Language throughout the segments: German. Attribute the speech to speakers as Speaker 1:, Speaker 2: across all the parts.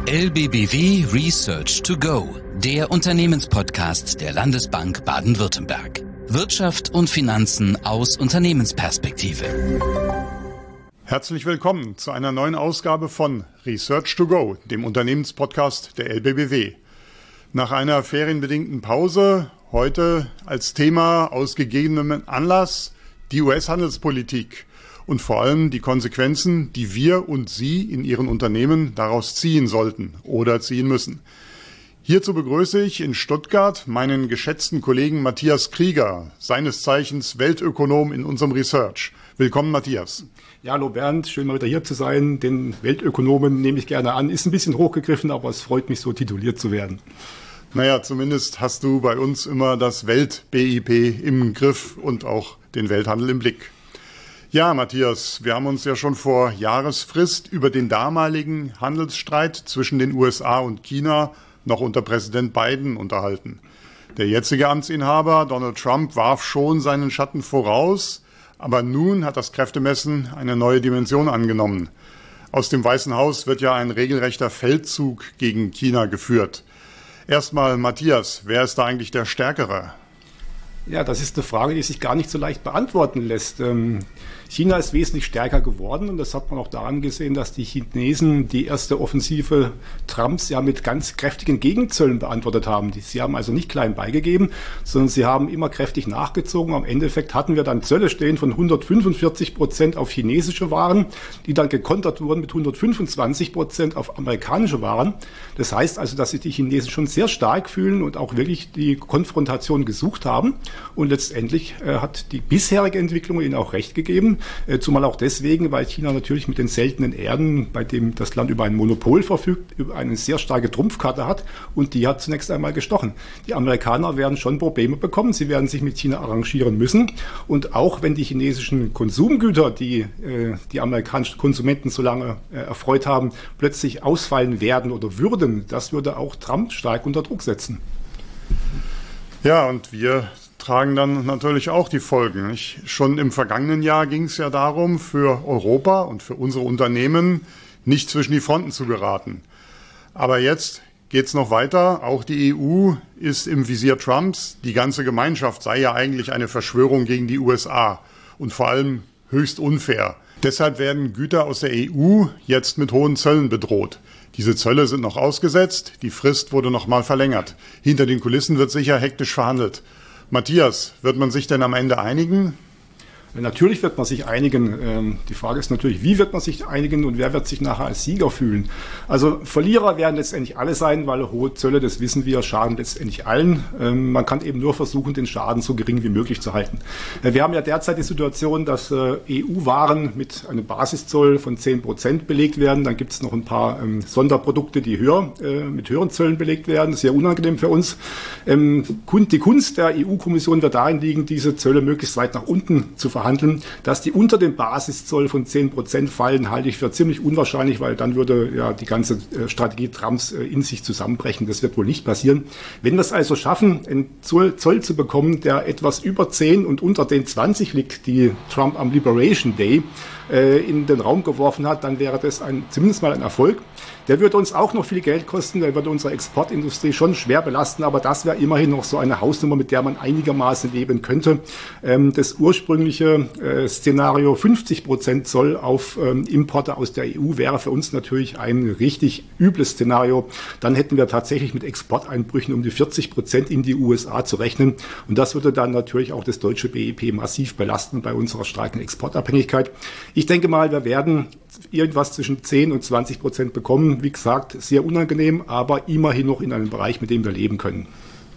Speaker 1: LBBW Research to Go, der Unternehmenspodcast der Landesbank Baden-Württemberg. Wirtschaft und Finanzen aus Unternehmensperspektive.
Speaker 2: Herzlich willkommen zu einer neuen Ausgabe von Research to Go, dem Unternehmenspodcast der LBBW. Nach einer ferienbedingten Pause heute als Thema aus gegebenem Anlass die US-Handelspolitik und vor allem die Konsequenzen, die wir und Sie in Ihren Unternehmen daraus ziehen sollten oder ziehen müssen. Hierzu begrüße ich in Stuttgart meinen geschätzten Kollegen Matthias Krieger, seines Zeichens Weltökonom in unserem Research. Willkommen, Matthias.
Speaker 3: Ja, hallo Bernd, schön mal wieder hier zu sein. Den Weltökonomen nehme ich gerne an. Ist ein bisschen hochgegriffen, aber es freut mich, so tituliert zu werden.
Speaker 2: Naja, zumindest hast du bei uns immer das Welt-BIP im Griff und auch den Welthandel im Blick. Ja, Matthias, wir haben uns ja schon vor Jahresfrist über den damaligen Handelsstreit zwischen den USA und China noch unter Präsident Biden unterhalten. Der jetzige Amtsinhaber, Donald Trump, warf schon seinen Schatten voraus, aber nun hat das Kräftemessen eine neue Dimension angenommen. Aus dem Weißen Haus wird ja ein regelrechter Feldzug gegen China geführt. Erstmal, Matthias, wer ist da eigentlich der Stärkere?
Speaker 3: Ja, das ist eine Frage, die sich gar nicht so leicht beantworten lässt. China ist wesentlich stärker geworden und das hat man auch daran gesehen, dass die Chinesen die erste Offensive Trumps ja mit ganz kräftigen Gegenzöllen beantwortet haben. Sie haben also nicht klein beigegeben, sondern sie haben immer kräftig nachgezogen. Am Endeffekt hatten wir dann Zölle stehen von 145% auf chinesische Waren, die dann gekontert wurden mit 125% auf amerikanische Waren. Das heißt also, dass sich die Chinesen schon sehr stark fühlen und auch wirklich die Konfrontation gesucht haben. Und letztendlich hat die bisherige Entwicklung ihnen auch recht gegeben. Zumal auch deswegen, weil China natürlich mit den seltenen Erden, bei dem das Land über ein Monopol verfügt, über eine sehr starke Trumpfkarte hat und die hat zunächst einmal gestochen. Die Amerikaner werden schon Probleme bekommen, sie werden sich mit China arrangieren müssen und auch wenn die chinesischen Konsumgüter, die die amerikanischen Konsumenten so lange erfreut haben, plötzlich ausfallen werden oder würden, das würde auch Trump stark unter Druck setzen.
Speaker 2: Ja, und wir tragen dann natürlich auch die Folgen. Schon im vergangenen Jahr ging es ja darum, für Europa und für unsere Unternehmen nicht zwischen die Fronten zu geraten. Aber jetzt geht es noch weiter. Auch die EU ist im Visier Trumps. Die ganze Gemeinschaft sei ja eigentlich eine Verschwörung gegen die USA und vor allem höchst unfair. Deshalb werden Güter aus der EU jetzt mit hohen Zöllen bedroht. Diese Zölle sind noch ausgesetzt, die Frist wurde noch mal verlängert. Hinter den Kulissen wird sicher hektisch verhandelt. Matthias, wird man sich denn am Ende einigen?
Speaker 3: Natürlich wird man sich einigen. Die Frage ist natürlich, wie wird man sich einigen und wer wird sich nachher als Sieger fühlen? Also Verlierer werden letztendlich alle sein, weil hohe Zölle, das wissen wir, schaden letztendlich allen. Man kann eben nur versuchen, den Schaden so gering wie möglich zu halten. Wir haben ja derzeit die Situation, dass EU-Waren mit einem Basiszoll von 10% belegt werden. Dann gibt es noch ein paar Sonderprodukte, die mit höheren Zöllen belegt werden. Das ist sehr unangenehm für uns. Die Kunst der EU-Kommission wird darin liegen, diese Zölle möglichst weit nach unten zu verhandeln. Dass die unter dem Basiszoll von 10% fallen, halte ich für ziemlich unwahrscheinlich, weil dann würde ja die ganze Strategie Trumps in sich zusammenbrechen. Das wird wohl nicht passieren. Wenn wir es also schaffen, einen Zoll zu bekommen, der etwas über 10 und unter den 20 liegt, die Trump am Liberation Day in den Raum geworfen hat, dann wäre das zumindest mal ein Erfolg. Der würde uns auch noch viel Geld kosten, der würde unsere Exportindustrie schon schwer belasten, aber das wäre immerhin noch so eine Hausnummer, mit der man einigermaßen leben könnte. Das ursprüngliche Szenario 50% Zoll auf Importe aus der EU wäre für uns natürlich ein richtig übles Szenario. Dann hätten wir tatsächlich mit Exporteinbrüchen um die 40% in die USA zu rechnen und das würde dann natürlich auch das deutsche BIP massiv belasten bei unserer starken Exportabhängigkeit. Ich denke mal, wir werden irgendwas zwischen 10 und 20% bekommen. Wie gesagt, sehr unangenehm, aber immerhin noch in einem Bereich, mit dem wir leben können.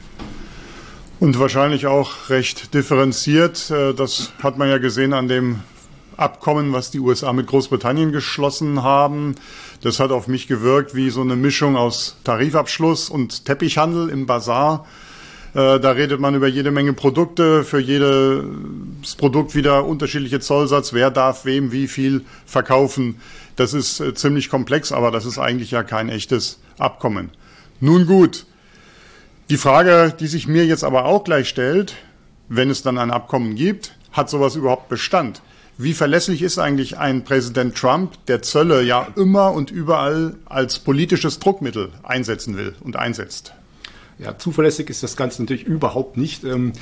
Speaker 2: Und wahrscheinlich auch recht differenziert. Das hat man ja gesehen an dem Abkommen, was die USA mit Großbritannien geschlossen haben. Das hat auf mich gewirkt wie so eine Mischung aus Tarifabschluss und Teppichhandel im Basar. Da redet man über jede Menge Produkte, für jedes Produkt wieder unterschiedliche Zollsatz, wer darf wem wie viel verkaufen. Das ist ziemlich komplex, aber das ist eigentlich ja kein echtes Abkommen. Nun gut, die Frage, die sich mir jetzt aber auch gleich stellt, wenn es dann ein Abkommen gibt, hat sowas überhaupt Bestand? Wie verlässlich ist eigentlich ein Präsident Trump, der Zölle ja immer und überall als politisches Druckmittel einsetzen will und einsetzt?
Speaker 3: Ja, zuverlässig ist das Ganze natürlich überhaupt nicht.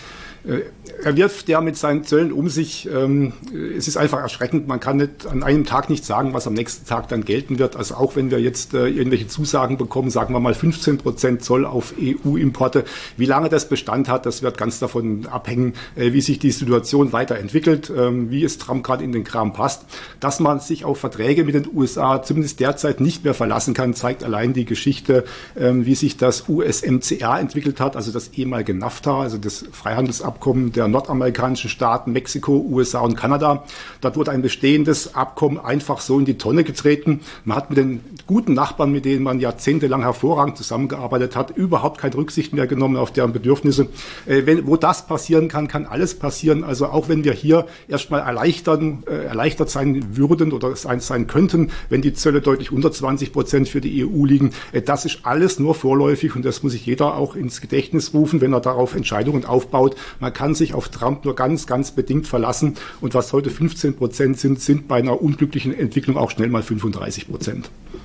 Speaker 3: Er wirft ja mit seinen Zöllen um sich. Es ist einfach erschreckend. Man kann nicht an einem Tag nicht sagen, was am nächsten Tag dann gelten wird. Also auch wenn wir jetzt irgendwelche Zusagen bekommen, sagen wir mal 15% Zoll auf EU-Importe. Wie lange das Bestand hat, das wird ganz davon abhängen, wie sich die Situation weiterentwickelt, wie es Trump gerade in den Kram passt. Dass man sich auf Verträge mit den USA zumindest derzeit nicht mehr verlassen kann, zeigt allein die Geschichte, wie sich das USMCA entwickelt hat, also das ehemalige NAFTA, also das Freihandelsabkommen der nordamerikanischen Staaten, Mexiko, USA und Kanada. Dort wurde ein bestehendes Abkommen einfach so in die Tonne getreten. Man hat mit den guten Nachbarn, mit denen man jahrzehntelang hervorragend zusammengearbeitet hat, überhaupt keine Rücksicht mehr genommen auf deren Bedürfnisse. Wo das passieren kann, kann alles passieren. Also auch wenn wir hier erstmal erleichtert sein würden oder sein könnten, wenn die Zölle deutlich unter 20% für die EU liegen, das ist alles nur vorläufig und das muss sich jeder auch ins Gedächtnis rufen, wenn er darauf Entscheidungen aufbaut. Man kann sich auf Trump nur ganz, ganz bedingt verlassen. Und was heute 15% sind bei einer unglücklichen Entwicklung auch schnell mal 35%.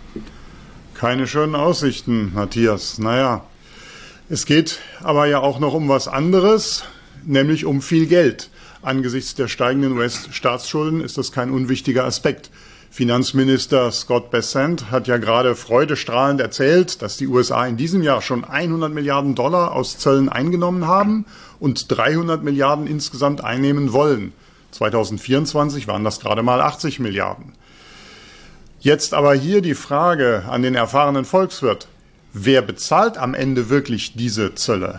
Speaker 2: Keine schönen Aussichten, Matthias. Naja, es geht aber ja auch noch um was anderes, nämlich um viel Geld. Angesichts der steigenden US-Staatsschulden ist das kein unwichtiger Aspekt. Finanzminister Scott Bessent hat ja gerade freudestrahlend erzählt, dass die USA in diesem Jahr schon 100 Milliarden Dollar aus Zöllen eingenommen haben und 300 Milliarden insgesamt einnehmen wollen. 2024 waren das gerade mal 80 Milliarden. Jetzt aber hier die Frage an den erfahrenen Volkswirt. Wer bezahlt am Ende wirklich diese Zölle?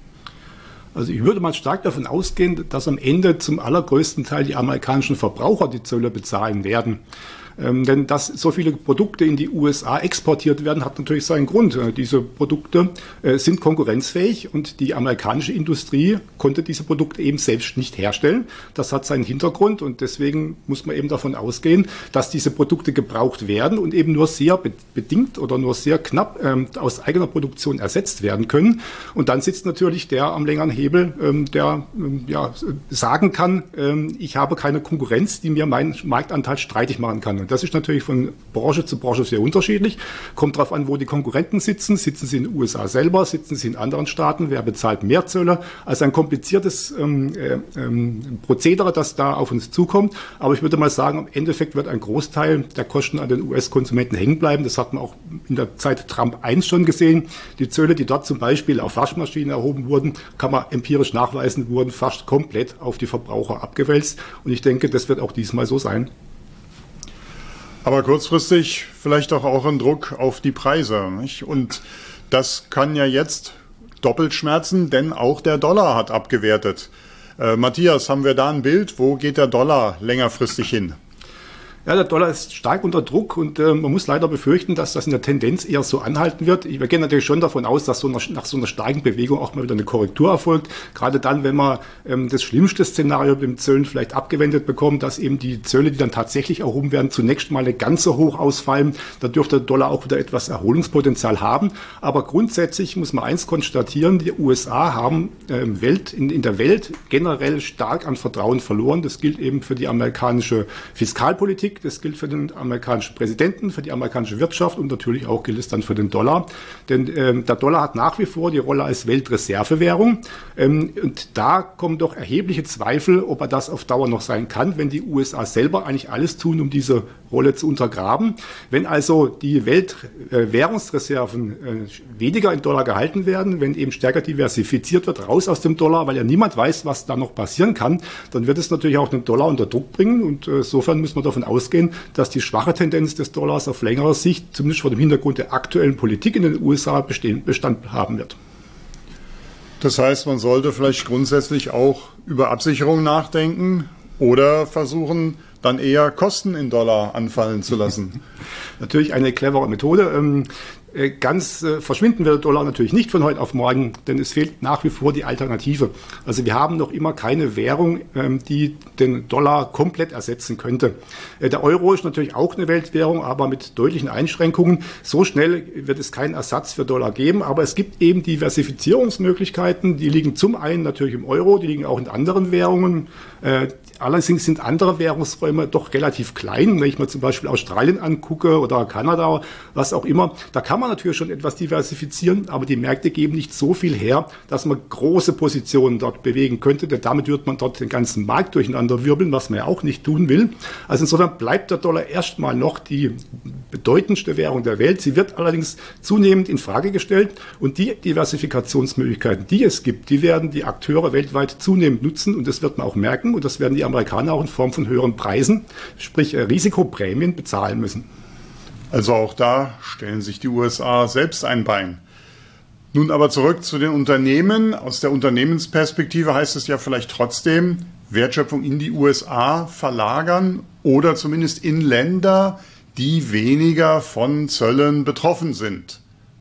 Speaker 3: Also ich würde mal stark davon ausgehen, dass am Ende zum allergrößten Teil die amerikanischen Verbraucher die Zölle bezahlen werden. Denn dass so viele Produkte in die USA exportiert werden, hat natürlich seinen Grund. Diese Produkte sind konkurrenzfähig und die amerikanische Industrie konnte diese Produkte eben selbst nicht herstellen. Das hat seinen Hintergrund und deswegen muss man eben davon ausgehen, dass diese Produkte gebraucht werden und eben nur sehr bedingt oder nur sehr knapp aus eigener Produktion ersetzt werden können. Und dann sitzt natürlich der am längeren Hebel, der sagen kann, ich habe keine Konkurrenz, die mir meinen Marktanteil streitig machen kann. Und das ist natürlich von Branche zu Branche sehr unterschiedlich. Kommt darauf an, wo die Konkurrenten sitzen. Sitzen sie in den USA selber? Sitzen sie in anderen Staaten? Wer bezahlt mehr Zölle? Also ein kompliziertes Prozedere, das da auf uns zukommt. Aber ich würde mal sagen, im Endeffekt wird ein Großteil der Kosten an den US-Konsumenten hängen bleiben. Das hat man auch in der Zeit Trump 1 schon gesehen. Die Zölle, die dort zum Beispiel auf Waschmaschinen erhoben wurden, kann man empirisch nachweisen, wurden fast komplett auf die Verbraucher abgewälzt. Und ich denke, das wird auch diesmal so sein.
Speaker 2: Aber kurzfristig vielleicht auch ein Druck auf die Preise, nicht? Und das kann ja jetzt doppelt schmerzen, denn auch der Dollar hat abgewertet. Matthias, haben wir da ein Bild? Wo geht der Dollar längerfristig hin?
Speaker 3: Ja, der Dollar ist stark unter Druck und man muss leider befürchten, dass das in der Tendenz eher so anhalten wird. Wir gehen natürlich schon davon aus, dass nach so einer starken Bewegung auch mal wieder eine Korrektur erfolgt. Gerade dann, wenn man das schlimmste Szenario mit den Zöllen vielleicht abgewendet bekommt, dass eben die Zölle, die dann tatsächlich erhoben werden, zunächst mal nicht ganz so hoch ausfallen. Da dürfte der Dollar auch wieder etwas Erholungspotenzial haben. Aber grundsätzlich muss man eins konstatieren, die USA haben in der Welt generell stark an Vertrauen verloren. Das gilt eben für die amerikanische Fiskalpolitik. Das gilt für den amerikanischen Präsidenten, für die amerikanische Wirtschaft und natürlich auch gilt es dann für den Dollar. Denn der Dollar hat nach wie vor die Rolle als Weltreservewährung. Und da kommen doch erhebliche Zweifel, ob er das auf Dauer noch sein kann, wenn die USA selber eigentlich alles tun, um diese Rolle zu untergraben. Wenn also die Weltwährungsreserven weniger in Dollar gehalten werden, wenn eben stärker diversifiziert wird, raus aus dem Dollar, weil ja niemand weiß, was da noch passieren kann, dann wird es natürlich auch den Dollar unter Druck bringen. Und insofern muss man davon ausgehen, dass die schwache Tendenz des Dollars auf längere Sicht, zumindest vor dem Hintergrund der aktuellen Politik in den USA, Bestand haben wird.
Speaker 2: Das heißt, man sollte vielleicht grundsätzlich auch über Absicherung nachdenken oder versuchen, dann eher Kosten in Dollar anfallen zu lassen.
Speaker 3: Natürlich eine clevere Methode. Ganz verschwinden wird der Dollar natürlich nicht von heute auf morgen, denn es fehlt nach wie vor die Alternative. Also wir haben noch immer keine Währung, die den Dollar komplett ersetzen könnte. Der Euro ist natürlich auch eine Weltwährung, aber mit deutlichen Einschränkungen. So schnell wird es keinen Ersatz für Dollar geben, aber es gibt eben Diversifizierungsmöglichkeiten. Die liegen zum einen natürlich im Euro, die liegen auch in anderen Währungen. Allerdings sind andere Währungsräume doch relativ klein. Wenn ich mir zum Beispiel Australien angucke oder Kanada, was auch immer, da kann man natürlich schon etwas diversifizieren, aber die Märkte geben nicht so viel her, dass man große Positionen dort bewegen könnte, denn damit wird man dort den ganzen Markt durcheinander wirbeln, was man ja auch nicht tun will. Also insofern bleibt der Dollar erstmal noch die bedeutendste Währung der Welt. Sie wird allerdings zunehmend in Frage gestellt und die Diversifikationsmöglichkeiten, die es gibt, die werden die Akteure weltweit zunehmend nutzen und das wird man auch merken und das werden die Amerikaner auch in Form von höheren Preisen, sprich Risikoprämien, bezahlen müssen.
Speaker 2: Also auch da stellen sich die USA selbst ein Bein. Nun aber zurück zu den Unternehmen. Aus der Unternehmensperspektive heißt es ja vielleicht trotzdem, Wertschöpfung in die USA verlagern oder zumindest in Länder, die weniger von Zöllen betroffen sind.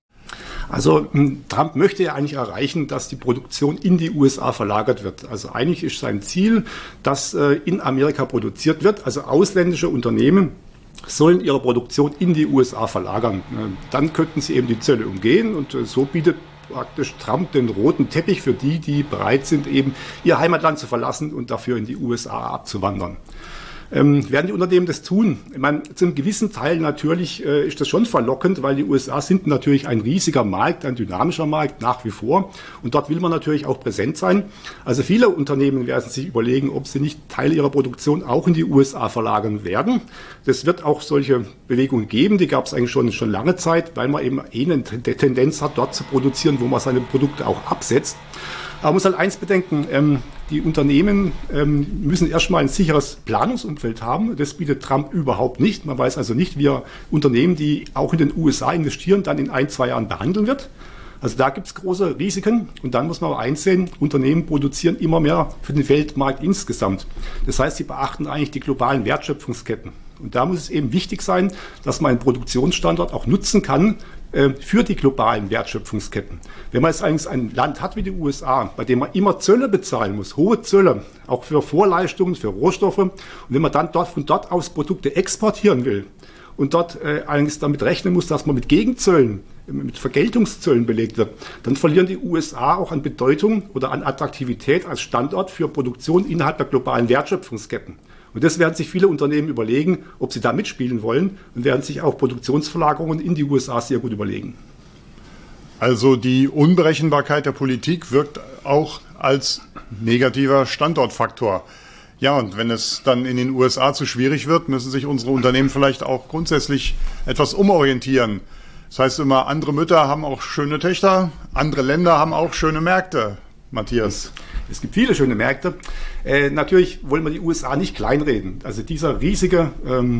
Speaker 3: Also Trump möchte ja eigentlich erreichen, dass die Produktion in die USA verlagert wird. Also eigentlich ist sein Ziel, dass in Amerika produziert wird. Also ausländische Unternehmen sollen ihre Produktion in die USA verlagern. Dann könnten sie eben die Zölle umgehen und so bietet praktisch Trump den roten Teppich für die, die bereit sind, eben ihr Heimatland zu verlassen und dafür in die USA abzuwandern. Werden die Unternehmen das tun? Ich meine, zu einem gewissen Teil natürlich ist das schon verlockend, weil die USA sind natürlich ein riesiger Markt, ein dynamischer Markt nach wie vor. Und dort will man natürlich auch präsent sein. Also viele Unternehmen werden sich überlegen, ob sie nicht Teile ihrer Produktion auch in die USA verlagern werden. Das wird auch solche Bewegungen geben, die gab es eigentlich schon lange Zeit, weil man eben eine Tendenz hat, dort zu produzieren, wo man seine Produkte auch absetzt. Aber man muss halt eins bedenken, die Unternehmen müssen erstmal ein sicheres Planungsumfeld haben. Das bietet Trump überhaupt nicht. Man weiß also nicht, wie er Unternehmen, die auch in den USA investieren, dann in 1-2 Jahren behandeln wird. Also da gibt es große Risiken. Und dann muss man aber einsehen, Unternehmen produzieren immer mehr für den Weltmarkt insgesamt. Das heißt, sie beachten eigentlich die globalen Wertschöpfungsketten. Und da muss es eben wichtig sein, dass man einen Produktionsstandort auch nutzen kann für die globalen Wertschöpfungsketten. Wenn man jetzt eigentlich ein Land hat wie die USA, bei dem man immer Zölle bezahlen muss, hohe Zölle, auch für Vorleistungen, für Rohstoffe, und wenn man dann von dort aus Produkte exportieren will und dort eigentlich damit rechnen muss, dass man mit Gegenzöllen, mit Vergeltungszöllen belegt wird, dann verlieren die USA auch an Bedeutung oder an Attraktivität als Standort für Produktion innerhalb der globalen Wertschöpfungsketten. Und das werden sich viele Unternehmen überlegen, ob sie da mitspielen wollen und werden sich auch Produktionsverlagerungen in die USA sehr gut überlegen.
Speaker 2: Also die Unberechenbarkeit der Politik wirkt auch als negativer Standortfaktor. Ja, und wenn es dann in den USA zu schwierig wird, müssen sich unsere Unternehmen vielleicht auch grundsätzlich etwas umorientieren. Das heißt immer, andere Mütter haben auch schöne Töchter, andere Länder haben auch schöne Märkte. Matthias.
Speaker 3: Es gibt viele schöne Märkte. Natürlich wollen wir die USA nicht kleinreden. Also dieser riesige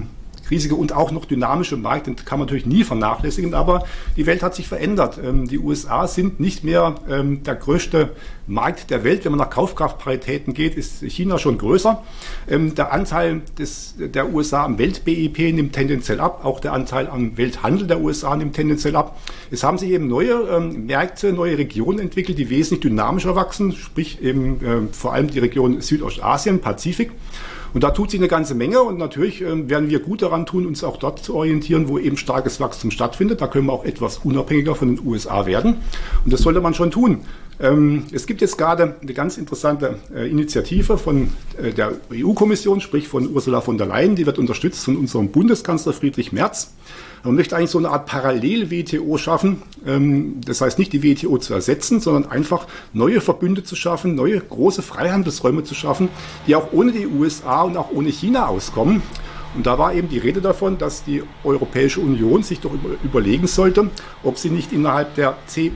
Speaker 3: und auch noch dynamische Markt, den kann man natürlich nie vernachlässigen, aber die Welt hat sich verändert. Die USA sind nicht mehr der größte Markt der Welt. Wenn man nach Kaufkraftparitäten geht, ist China schon größer. Der Anteil der USA am Welt-BIP nimmt tendenziell ab. Auch der Anteil am Welthandel der USA nimmt tendenziell ab. Es haben sich eben neue Märkte, neue Regionen entwickelt, die wesentlich dynamischer wachsen, sprich eben vor allem die Region Südostasien, Pazifik. Und da tut sich eine ganze Menge und natürlich werden wir gut daran tun, uns auch dort zu orientieren, wo eben starkes Wachstum stattfindet. Da können wir auch etwas unabhängiger von den USA werden und das sollte man schon tun. Es gibt jetzt gerade eine ganz interessante Initiative von der EU-Kommission, sprich von Ursula von der Leyen, die wird unterstützt von unserem Bundeskanzler Friedrich Merz. Man möchte eigentlich so eine Art Parallel-WTO schaffen. Das heißt nicht die WTO zu ersetzen, sondern einfach neue Verbünde zu schaffen, neue große Freihandelsräume zu schaffen, die auch ohne die USA und auch ohne China auskommen. Und da war eben die Rede davon, dass die Europäische Union sich doch überlegen sollte, ob sie nicht innerhalb der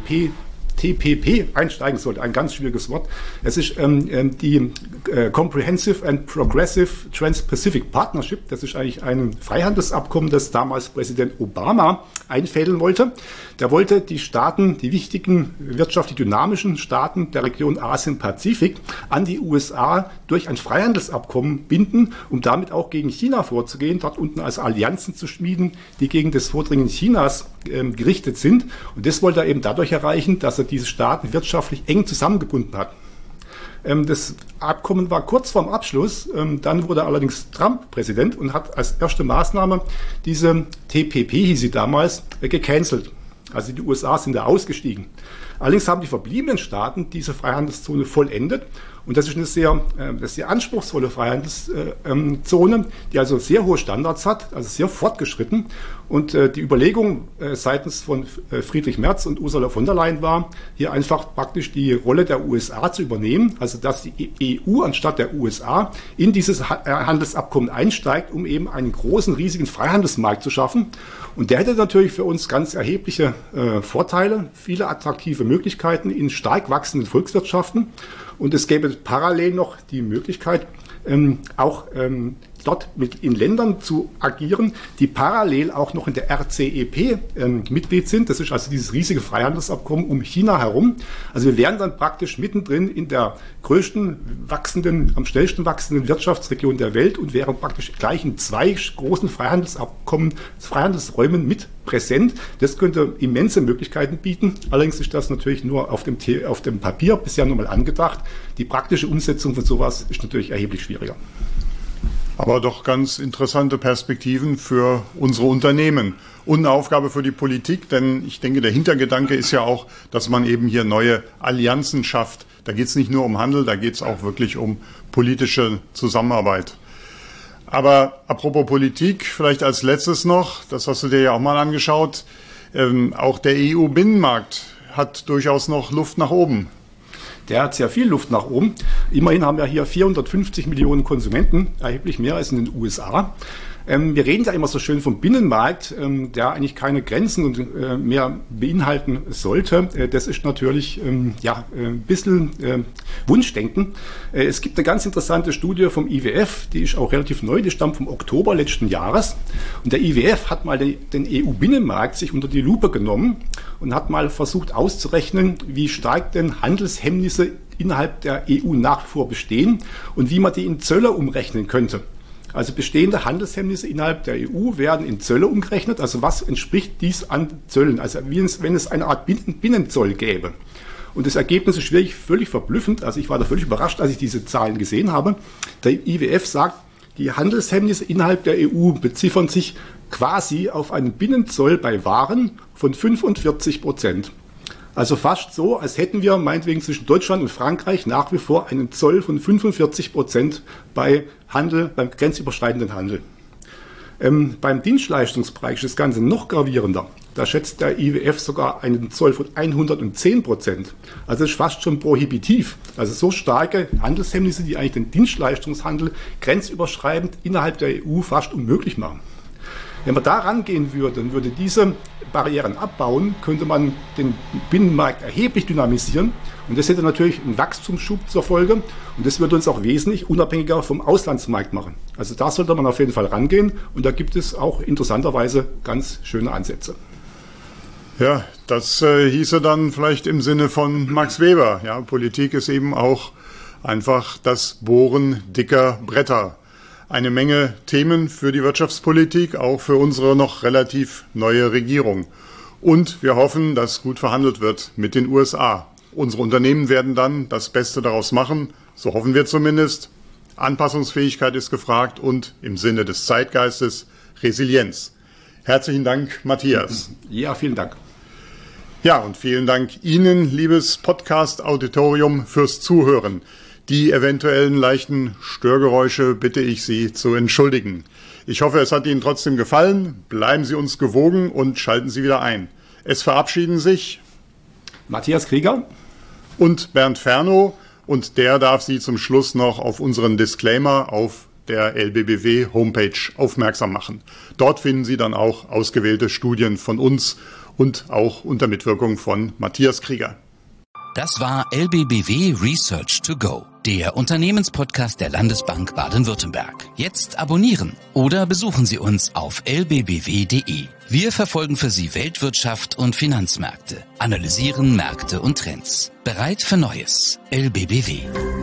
Speaker 3: TPP einsteigen sollte. Ein ganz schwieriges Wort. Es ist die Comprehensive and Progressive Trans-Pacific Partnership. Das ist eigentlich ein Freihandelsabkommen, das damals Präsident Obama einfädeln wollte. Der wollte die Staaten, die wichtigen wirtschaftlich dynamischen Staaten der Region Asien-Pazifik an die USA durch ein Freihandelsabkommen binden, um damit auch gegen China vorzugehen, dort unten als Allianzen zu schmieden, die gegen das Vordringen Chinas gerichtet sind. Und das wollte er eben dadurch erreichen, dass er diese Staaten wirtschaftlich eng zusammengebunden hat. Das Abkommen war kurz vorm Abschluss, dann wurde allerdings Trump Präsident und hat als erste Maßnahme diese TPP, hieß sie damals, gecancelt. Also die USA sind da ausgestiegen. Allerdings haben die verbliebenen Staaten diese Freihandelszone vollendet Und das ist eine sehr anspruchsvolle Freihandelszone, die also sehr hohe Standards hat, also sehr fortgeschritten. Und die Überlegung seitens von Friedrich Merz und Ursula von der Leyen war, hier einfach praktisch die Rolle der USA zu übernehmen, also dass die EU anstatt der USA in dieses Handelsabkommen einsteigt, um eben einen großen, riesigen Freihandelsmarkt zu schaffen. Und der hätte natürlich für uns ganz erhebliche Vorteile, viele attraktive Möglichkeiten in stark wachsenden Volkswirtschaften. Und es gäbe parallel noch die Möglichkeit, dort in Ländern zu agieren, die parallel auch noch in der RCEP Mitglied sind. Das ist also dieses riesige Freihandelsabkommen um China herum. Also wir wären dann praktisch mittendrin in der am schnellsten wachsenden Wirtschaftsregion der Welt und wären praktisch gleich in 2 großen Freihandelsräumen mit präsent. Das könnte immense Möglichkeiten bieten. Allerdings ist das natürlich nur auf dem Papier bisher nur mal angedacht. Die praktische Umsetzung von sowas ist natürlich erheblich schwieriger.
Speaker 2: Aber doch ganz interessante Perspektiven für unsere Unternehmen und eine Aufgabe für die Politik, denn ich denke, der Hintergedanke ist ja auch, dass man eben hier neue Allianzen schafft. Da geht es nicht nur um Handel, da geht es auch wirklich um politische Zusammenarbeit. Aber apropos Politik, vielleicht als letztes noch, das hast du dir ja auch mal angeschaut, auch der EU-Binnenmarkt hat durchaus noch Luft nach oben.
Speaker 3: Der hat sehr viel Luft nach oben. Immerhin haben wir hier 450 Millionen Konsumenten, erheblich mehr als in den USA. Wir reden ja immer so schön vom Binnenmarkt, der eigentlich keine Grenzen mehr beinhalten sollte. Das ist natürlich ein bisschen Wunschdenken. Es gibt eine ganz interessante Studie vom IWF, die ist auch relativ neu, die stammt vom Oktober letzten Jahres. Und der IWF hat mal den EU-Binnenmarkt sich unter die Lupe genommen und hat mal versucht auszurechnen, wie stark denn Handelshemmnisse innerhalb der EU nach wie vor bestehen und wie man die in Zölle umrechnen könnte. Also bestehende Handelshemmnisse innerhalb der EU werden in Zölle umgerechnet. Also was entspricht dies an Zöllen? Also wenn es eine Art Binnenzoll gäbe. Und das Ergebnis ist wirklich völlig verblüffend. Also ich war da völlig überrascht, als ich diese Zahlen gesehen habe. Der IWF sagt, die Handelshemmnisse innerhalb der EU beziffern sich quasi auf einen Binnenzoll bei Waren von 45%. Also fast so, als hätten wir meinetwegen zwischen Deutschland und Frankreich nach wie vor einen Zoll von 45% beim grenzüberschreitenden Handel. Beim Dienstleistungsbereich ist das Ganze noch gravierender. Da schätzt der IWF sogar einen Zoll von 110%. Also das ist fast schon prohibitiv. Also so starke Handelshemmnisse, die eigentlich den Dienstleistungshandel grenzüberschreitend innerhalb der EU fast unmöglich machen. Wenn man da rangehen würde und würde diese Barrieren abbauen, könnte man den Binnenmarkt erheblich dynamisieren. Und das hätte natürlich einen Wachstumsschub zur Folge. Und das würde uns auch wesentlich unabhängiger vom Auslandsmarkt machen. Also da sollte man auf jeden Fall rangehen. Und da gibt es auch interessanterweise ganz schöne Ansätze.
Speaker 2: Ja, das hieße dann vielleicht im Sinne von Max Weber. Ja, Politik ist eben auch einfach das Bohren dicker Bretter. Eine Menge Themen für die Wirtschaftspolitik, auch für unsere noch relativ neue Regierung. Und wir hoffen, dass gut verhandelt wird mit den USA. Unsere Unternehmen werden dann das Beste daraus machen, so hoffen wir zumindest. Anpassungsfähigkeit ist gefragt und im Sinne des Zeitgeistes Resilienz. Herzlichen Dank, Matthias.
Speaker 3: Ja, vielen Dank.
Speaker 2: Ja, und vielen Dank Ihnen, liebes Podcast-Auditorium, fürs Zuhören. Die eventuellen leichten Störgeräusche bitte ich Sie zu entschuldigen. Ich hoffe, es hat Ihnen trotzdem gefallen. Bleiben Sie uns gewogen und schalten Sie wieder ein. Es verabschieden sich
Speaker 3: Matthias Krieger
Speaker 2: und Bernd Fernow, und der darf Sie zum Schluss noch auf unseren Disclaimer auf der LBBW Homepage aufmerksam machen. Dort finden Sie dann auch ausgewählte Studien von uns und auch unter Mitwirkung von Matthias Krieger.
Speaker 1: Das war LBBW Research to Go, der Unternehmenspodcast der Landesbank Baden-Württemberg. Jetzt abonnieren oder besuchen Sie uns auf lbbw.de. Wir verfolgen für Sie Weltwirtschaft und Finanzmärkte, analysieren Märkte und Trends. Bereit für Neues. LBBW.